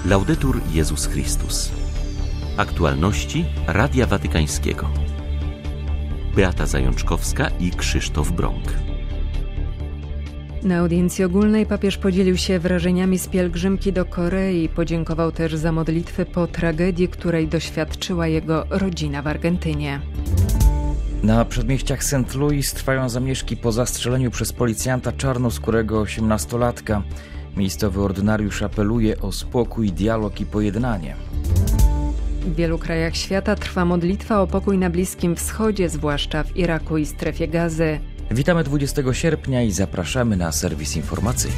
Laudetur Jezus Chrystus. Aktualności Radia Watykańskiego. Beata Zajączkowska i Krzysztof Brąk. Na audiencji ogólnej papież podzielił się wrażeniami z pielgrzymki do Korei. Podziękował też za modlitwy po tragedii, której doświadczyła jego rodzina w Argentynie. Na przedmieściach St. Louis trwają zamieszki po zastrzeleniu przez policjanta czarnoskórego 18-latka. Miejscowy ordynariusz apeluje o spokój, dialog i pojednanie. W wielu krajach świata trwa modlitwa o pokój na Bliskim Wschodzie, zwłaszcza w Iraku i strefie Gazy. Witamy 20 sierpnia i zapraszamy na serwis informacyjny.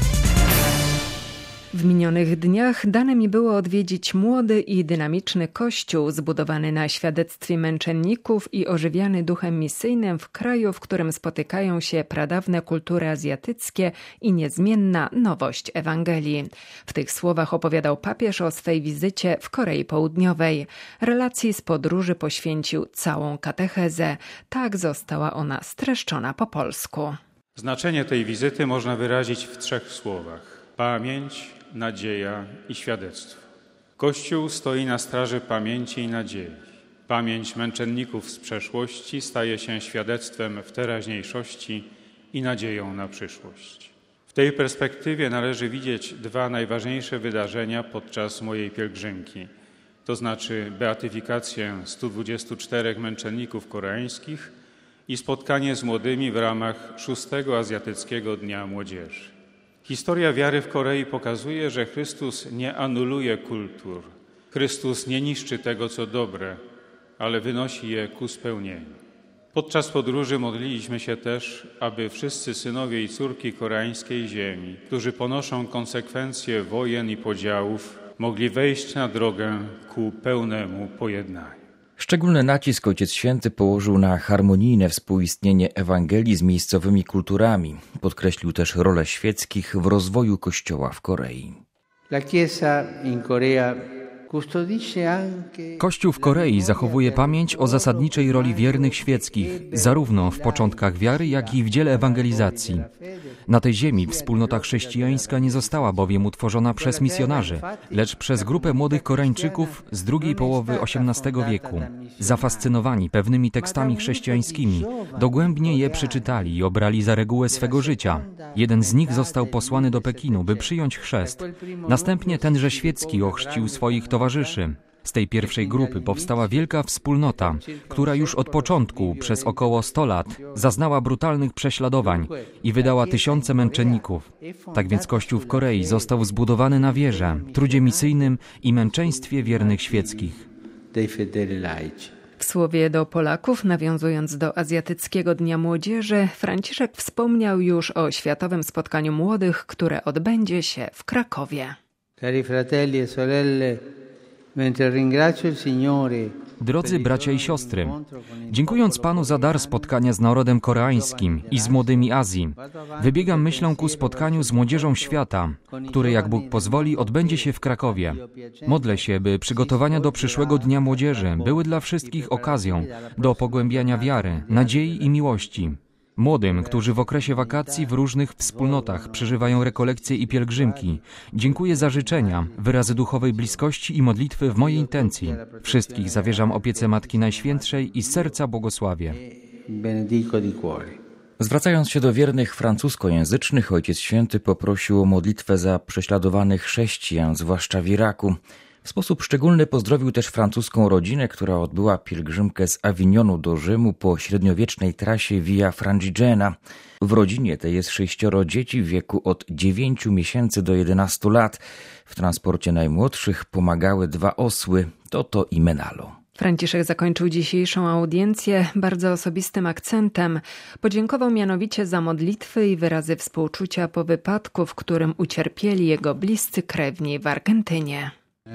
W minionych dniach dane mi było odwiedzić młody i dynamiczny kościół zbudowany na świadectwie męczenników i ożywiany duchem misyjnym w kraju, w którym spotykają się pradawne kultury azjatyckie i niezmienna nowość Ewangelii. W tych słowach opowiadał papież o swej wizycie w Korei Południowej. Relacji z podróży poświęcił całą katechezę. Tak została ona streszczona po polsku. Znaczenie tej wizyty można wyrazić w 3 słowach: pamięć, nadzieja i świadectwo. Kościół stoi na straży pamięci i nadziei. Pamięć męczenników z przeszłości staje się świadectwem w teraźniejszości i nadzieją na przyszłość. W tej perspektywie należy widzieć 2 najważniejsze wydarzenia podczas mojej pielgrzymki, to znaczy beatyfikację 124 męczenników koreańskich i spotkanie z młodymi w ramach 6. Azjatyckiego Dnia Młodzieży. Historia wiary w Korei pokazuje, że Chrystus nie anuluje kultur. Chrystus nie niszczy tego, co dobre, ale wynosi je ku spełnieniu. Podczas podróży modliliśmy się też, aby wszyscy synowie i córki koreańskiej ziemi, którzy ponoszą konsekwencje wojen i podziałów, mogli wejść na drogę ku pełnemu pojednaniu. Szczególny nacisk Ojciec Święty położył na harmonijne współistnienie Ewangelii z miejscowymi kulturami. Podkreślił też rolę świeckich w rozwoju Kościoła w Korei. Kościół w Korei zachowuje pamięć o zasadniczej roli wiernych świeckich, zarówno w początkach wiary, jak i w dziele ewangelizacji. Na tej ziemi wspólnota chrześcijańska nie została bowiem utworzona przez misjonarzy, lecz przez grupę młodych Koreańczyków z drugiej połowy XVIII wieku. Zafascynowani pewnymi tekstami chrześcijańskimi, dogłębnie je przeczytali i obrali za regułę swego życia. Jeden z nich został posłany do Pekinu, by przyjąć chrzest. Następnie tenże świecki ochrzcił swoich towarzyszy. Z tej pierwszej grupy powstała wielka wspólnota, która już od początku, przez około 100 lat, zaznała brutalnych prześladowań i wydała tysiące męczenników. Tak więc Kościół w Korei został zbudowany na wierze, trudzie misyjnym i męczeństwie wiernych świeckich. W słowie do Polaków, nawiązując do Azjatyckiego Dnia Młodzieży, Franciszek wspomniał już o światowym spotkaniu młodych, które odbędzie się w Krakowie. Cari fratelli e sorelle, mentre ringrazio il Signore. Drodzy bracia i siostry, dziękując Panu za dar spotkania z narodem koreańskim i z młodymi Azji, wybiegam myślą ku spotkaniu z młodzieżą świata, które, jak Bóg pozwoli, odbędzie się w Krakowie. Modlę się, by przygotowania do przyszłego Dnia Młodzieży były dla wszystkich okazją do pogłębiania wiary, nadziei i miłości. Młodym, którzy w okresie wakacji w różnych wspólnotach przeżywają rekolekcje i pielgrzymki, dziękuję za życzenia, wyrazy duchowej bliskości i modlitwy w mojej intencji. Wszystkich zawierzam opiece Matki Najświętszej i z serca błogosławię. Zwracając się do wiernych francuskojęzycznych, Ojciec Święty poprosił o modlitwę za prześladowanych chrześcijan, zwłaszcza w Iraku. W sposób szczególny pozdrowił też francuską rodzinę, która odbyła pielgrzymkę z Avignonu do Rzymu po średniowiecznej trasie Via Francigena. W rodzinie tej jest 6 dzieci w wieku od 9 miesięcy do 11 lat. W transporcie najmłodszych pomagały 2 osły, Toto i Menalo. Franciszek zakończył dzisiejszą audiencję bardzo osobistym akcentem. Podziękował mianowicie za modlitwy i wyrazy współczucia po wypadku, w którym ucierpieli jego bliscy krewni w Argentynie.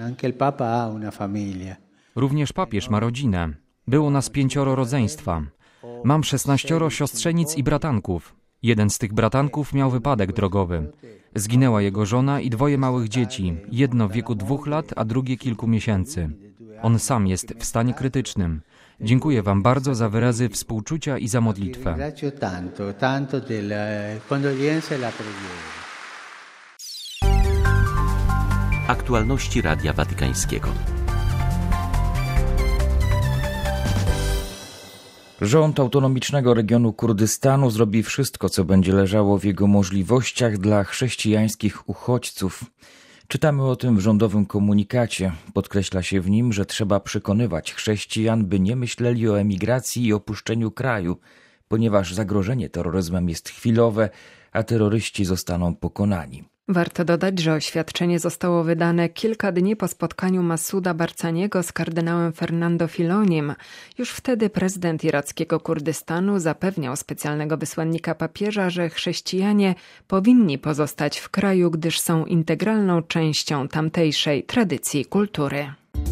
Również papież ma rodzinę. Było nas 5 rodzeństwa. Mam 16 siostrzenic i bratanków. Jeden z tych bratanków miał wypadek drogowy. Zginęła jego żona i 2 małych dzieci, jedno w wieku 2 lat, a drugie kilku miesięcy. On sam jest w stanie krytycznym. Dziękuję Wam bardzo za wyrazy współczucia i za modlitwę. Aktualności Radia Watykańskiego. Rząd autonomicznego regionu Kurdystanu zrobi wszystko, co będzie leżało w jego możliwościach dla chrześcijańskich uchodźców. Czytamy o tym w rządowym komunikacie. Podkreśla się w nim, że trzeba przekonywać chrześcijan, by nie myśleli o emigracji i opuszczeniu kraju, ponieważ zagrożenie terroryzmem jest chwilowe, a terroryści zostaną pokonani. Warto dodać, że oświadczenie zostało wydane kilka dni po spotkaniu Masuda Barcaniego z kardynałem Fernando Filonim. Już wtedy prezydent irackiego Kurdystanu zapewniał specjalnego wysłannika papieża, że chrześcijanie powinni pozostać w kraju, gdyż są integralną częścią tamtejszej tradycji i kultury.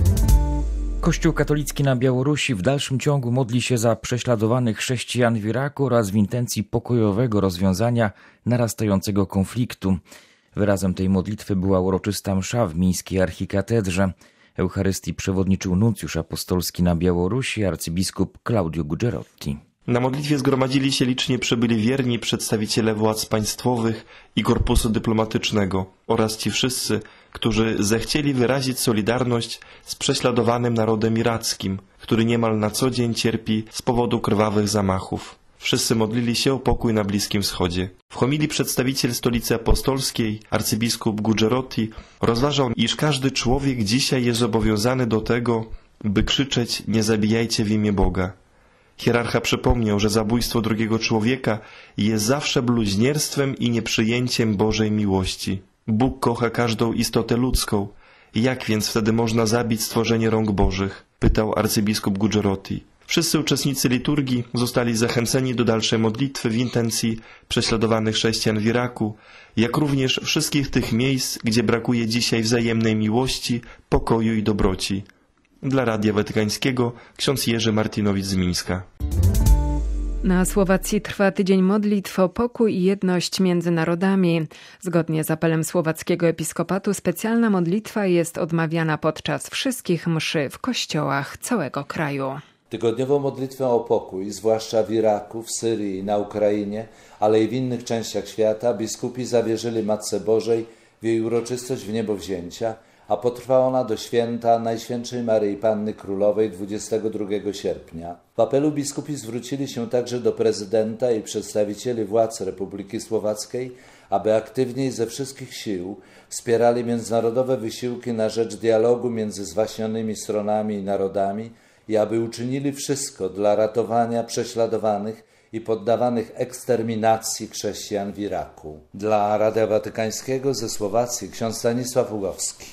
Kościół katolicki na Białorusi w dalszym ciągu modli się za prześladowanych chrześcijan w Iraku oraz w intencji pokojowego rozwiązania narastającego konfliktu. Wyrazem tej modlitwy była uroczysta msza w mińskiej archikatedrze. Eucharystii przewodniczył nuncjusz apostolski na Białorusi, arcybiskup Claudio Gugerotti. Na modlitwie zgromadzili się licznie przybyli wierni przedstawiciele władz państwowych i korpusu dyplomatycznego oraz ci wszyscy, którzy zechcieli wyrazić solidarność z prześladowanym narodem irackim, który niemal na co dzień cierpi z powodu krwawych zamachów. Wszyscy modlili się o pokój na Bliskim Wschodzie. W homilii przedstawiciel Stolicy Apostolskiej, arcybiskup Gugerotti, rozważał, iż każdy człowiek dzisiaj jest zobowiązany do tego, by krzyczeć: nie zabijajcie w imię Boga. Hierarcha przypomniał, że zabójstwo drugiego człowieka jest zawsze bluźnierstwem i nieprzyjęciem Bożej miłości. Bóg kocha każdą istotę ludzką. Jak więc wtedy można zabić stworzenie rąk Bożych? Pytał arcybiskup Gugerotti. Wszyscy uczestnicy liturgii zostali zachęceni do dalszej modlitwy w intencji prześladowanych chrześcijan w Iraku, jak również wszystkich tych miejsc, gdzie brakuje dzisiaj wzajemnej miłości, pokoju i dobroci. Dla Radia Watykańskiego ksiądz Jerzy Martinowicz z Mińska. Na Słowacji trwa tydzień modlitw o pokój i jedność między narodami. Zgodnie z apelem słowackiego episkopatu specjalna modlitwa jest odmawiana podczas wszystkich mszy w kościołach całego kraju. Tygodniową modlitwę o pokój, zwłaszcza w Iraku, w Syrii i na Ukrainie, ale i w innych częściach świata, biskupi zawierzyli Matce Bożej w jej uroczystość w niebowzięcia, a potrwa ona do święta Najświętszej Maryi Panny Królowej 22 sierpnia. W apelu biskupi zwrócili się także do prezydenta i przedstawicieli władz Republiki Słowackiej, aby aktywniej ze wszystkich sił wspierali międzynarodowe wysiłki na rzecz dialogu między zwaśnionymi stronami i narodami i aby uczynili wszystko dla ratowania prześladowanych i poddawanych eksterminacji chrześcijan w Iraku. Dla Radia Watykańskiego ze Słowacji ksiądz Stanisław Ługowski.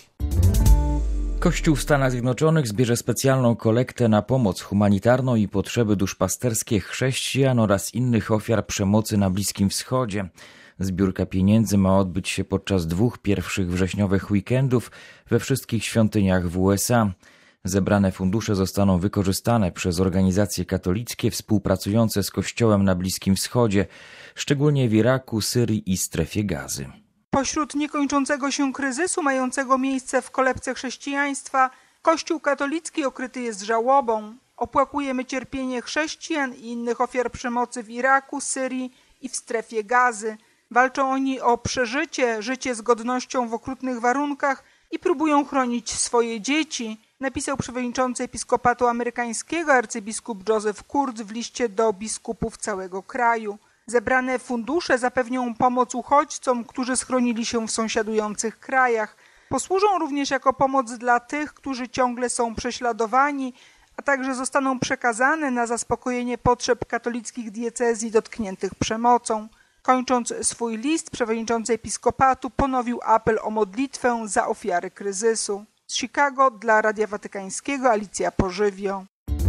Kościół w Stanach Zjednoczonych zbierze specjalną kolektę na pomoc humanitarną i potrzeby duszpasterskie chrześcijan oraz innych ofiar przemocy na Bliskim Wschodzie. Zbiórka pieniędzy ma odbyć się podczas 2 pierwszych wrześniowych weekendów we wszystkich świątyniach w USA. Zebrane fundusze zostaną wykorzystane przez organizacje katolickie współpracujące z Kościołem na Bliskim Wschodzie, szczególnie w Iraku, Syrii i Strefie Gazy. Pośród niekończącego się kryzysu mającego miejsce w kolebce chrześcijaństwa, Kościół katolicki okryty jest żałobą. Opłakujemy cierpienie chrześcijan i innych ofiar przemocy w Iraku, Syrii i w Strefie Gazy. Walczą oni o przeżycie, życie z godnością w okrutnych warunkach i próbują chronić swoje dzieci, napisał przewodniczący episkopatu amerykańskiego arcybiskup Joseph Kurz w liście do biskupów całego kraju. Zebrane fundusze zapewnią pomoc uchodźcom, którzy schronili się w sąsiadujących krajach. Posłużą również jako pomoc dla tych, którzy ciągle są prześladowani, a także zostaną przekazane na zaspokojenie potrzeb katolickich diecezji dotkniętych przemocą. Kończąc swój list, przewodniczący episkopatu ponowił apel o modlitwę za ofiary kryzysu. Z Chicago dla Radia Watykańskiego Alicja Pożywio.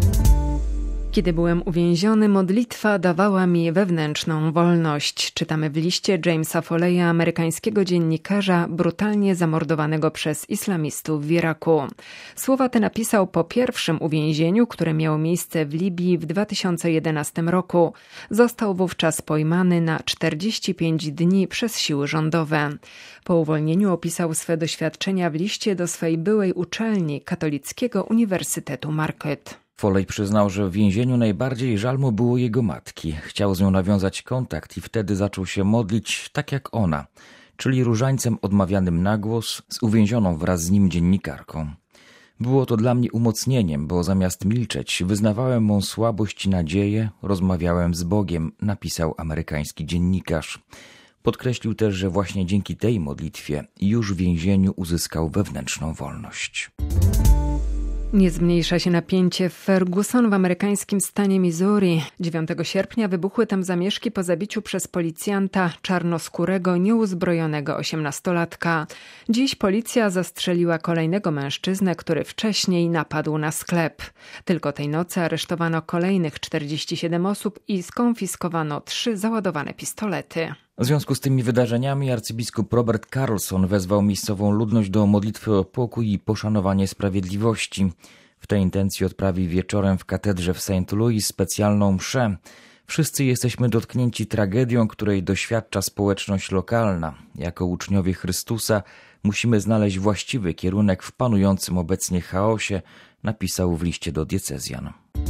Kiedy byłem uwięziony, modlitwa dawała mi wewnętrzną wolność. Czytamy w liście Jamesa Folleya, amerykańskiego dziennikarza brutalnie zamordowanego przez islamistów w Iraku. Słowa te napisał po pierwszym uwięzieniu, które miało miejsce w Libii w 2011 roku. Został wówczas pojmany na 45 dni przez siły rządowe. Po uwolnieniu opisał swe doświadczenia w liście do swej byłej uczelni Katolickiego Uniwersytetu Marquette. Folley przyznał, że w więzieniu najbardziej żal mu było jego matki. Chciał z nią nawiązać kontakt i wtedy zaczął się modlić tak jak ona. czyli różańcem odmawianym na głos z uwięzioną wraz z nim dziennikarką. Było to dla mnie umocnieniem, bo zamiast milczeć, wyznawałem mą słabość i nadzieję, rozmawiałem z Bogiem, napisał amerykański dziennikarz. Podkreślił też, że właśnie dzięki tej modlitwie już w więzieniu uzyskał wewnętrzną wolność. Nie zmniejsza się napięcie w Ferguson w amerykańskim stanie Missouri. 9 sierpnia wybuchły tam zamieszki po zabiciu przez policjanta czarnoskórego, nieuzbrojonego 18-latka. Dziś policja zastrzeliła kolejnego mężczyznę, który wcześniej napadł na sklep. Tylko tej nocy aresztowano kolejnych 47 osób i skonfiskowano 3 załadowane pistolety. W związku z tymi wydarzeniami arcybiskup Robert Carlson wezwał miejscową ludność do modlitwy o pokój i poszanowanie sprawiedliwości. W tej intencji odprawi wieczorem w katedrze w St. Louis specjalną mszę. Wszyscy jesteśmy dotknięci tragedią, której doświadcza społeczność lokalna. Jako uczniowie Chrystusa musimy znaleźć właściwy kierunek w panującym obecnie chaosie, napisał w liście do diecezjan.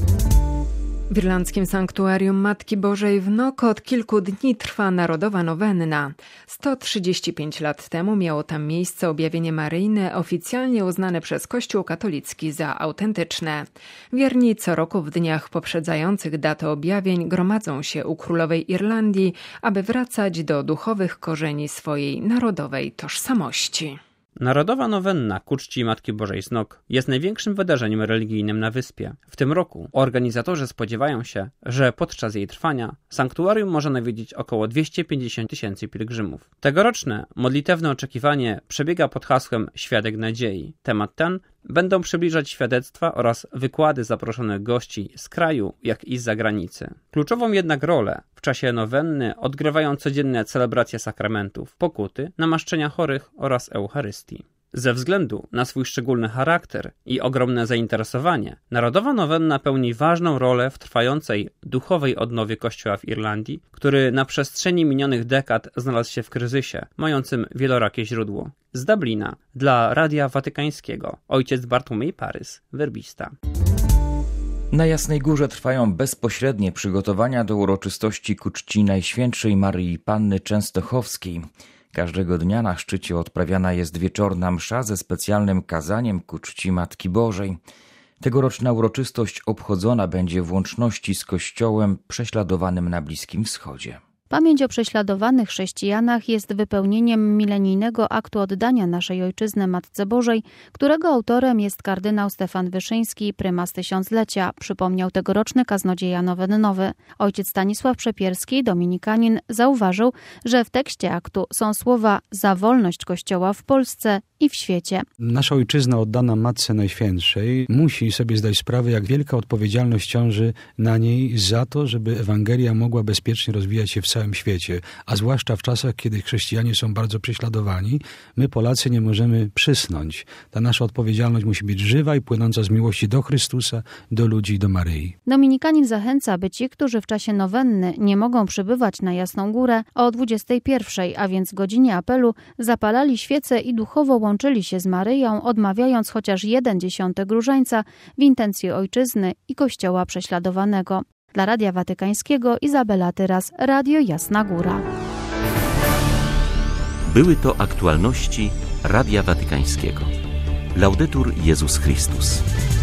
W irlandzkim sanktuarium Matki Bożej w Knock od kilku dni trwa narodowa nowenna. 135 lat temu miało tam miejsce objawienie maryjne, oficjalnie uznane przez Kościół katolicki za autentyczne. Wierni co roku w dniach poprzedzających datę objawień gromadzą się u Królowej Irlandii, aby wracać do duchowych korzeni swojej narodowej tożsamości. Narodowa nowenna ku czci Matki Bożej z Knock jest największym wydarzeniem religijnym na wyspie. W tym roku organizatorzy spodziewają się, że podczas jej trwania sanktuarium może nawiedzić około 250 000 pielgrzymów. Tegoroczne modlitewne oczekiwanie przebiega pod hasłem Świadek Nadziei. Temat ten będą przybliżać świadectwa oraz wykłady zaproszonych gości z kraju, jak i z zagranicy. Kluczową jednak rolę w czasie nowenny odgrywają codzienne celebracje sakramentów, pokuty, namaszczenia chorych oraz Eucharystii. Ze względu na swój szczególny charakter i ogromne zainteresowanie, Narodowa Nowenna pełni ważną rolę w trwającej duchowej odnowie Kościoła w Irlandii, który na przestrzeni minionych dekad znalazł się w kryzysie, mającym wielorakie źródło. Z Dublina dla Radia Watykańskiego ojciec Bartłomiej Parys, werbista. Na Jasnej Górze trwają bezpośrednie przygotowania do uroczystości ku czci Najświętszej Maryi Panny Częstochowskiej. Każdego dnia na szczycie odprawiana jest wieczorna msza ze specjalnym kazaniem ku czci Matki Bożej. Tegoroczna uroczystość obchodzona będzie w łączności z Kościołem prześladowanym na Bliskim Wschodzie. Pamięć o prześladowanych chrześcijanach jest wypełnieniem milenijnego aktu oddania naszej Ojczyzny Matce Bożej, którego autorem jest kardynał Stefan Wyszyński, prymas tysiąclecia, przypomniał tegoroczny kaznodzieja nowennowy. Ojciec Stanisław Przepierski, dominikanin, zauważył, że w tekście aktu są słowa za wolność Kościoła w Polsce i w świecie. Nasza Ojczyzna oddana Matce Najświętszej musi sobie zdać sprawę, jak wielka odpowiedzialność ciąży na niej za to, żeby Ewangelia mogła bezpiecznie rozwijać się w całym świecie, a zwłaszcza w czasach, kiedy chrześcijanie są bardzo prześladowani, my Polacy nie możemy przysnąć. Ta nasza odpowiedzialność musi być żywa i płynąca z miłości do Chrystusa, do ludzi i do Maryi. Dominikanin zachęca, by ci, którzy w czasie nowenny nie mogą przybywać na Jasną Górę, o 21, a więc godzinie apelu, zapalali świece i duchowo łączyli się z Maryją, odmawiając chociaż 1/10 różańca w intencji Ojczyzny i Kościoła prześladowanego. Dla Radia Watykańskiego Izabela Tyras, Radio Jasna Góra. Były to aktualności Radia Watykańskiego. Laudetur Jezus Chrystus.